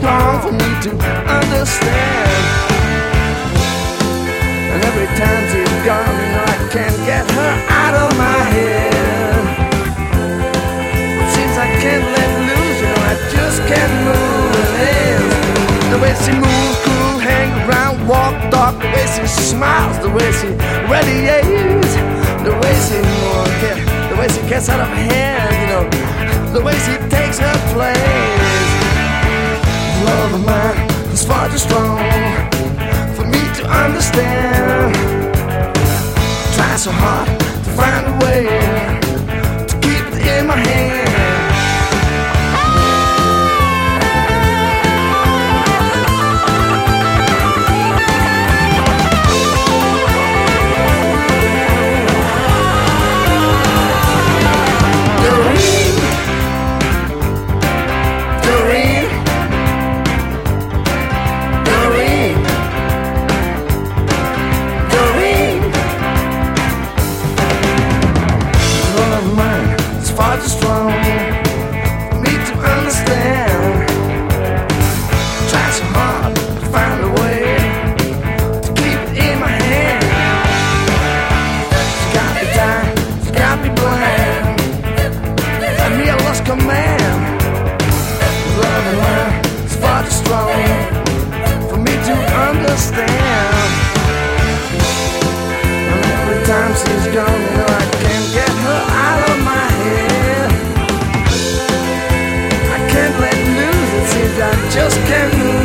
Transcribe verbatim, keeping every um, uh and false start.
strong for me to understand. And every time she's gone, you know I can't get her out of my head. It seems I can't let loose, you know I just can't move it. The way she moves, cool, hang around, walk, talk, the way she smiles, the way she radiates, the way she more get, the way she gets out of hand, you know, the way she takes her place. Love of mine is far too strong for me to understand. Try so hard to find a way to keep it in my hand. Far too strong for me to understand. Try so hard to find a way to keep it in my hand. She got me down, she got me blind, got me I lost command. Love of mine is far too strong for me to understand. And every time she's gone, you know I can't get her out of my head. I can't let loose, it seems I just can't move.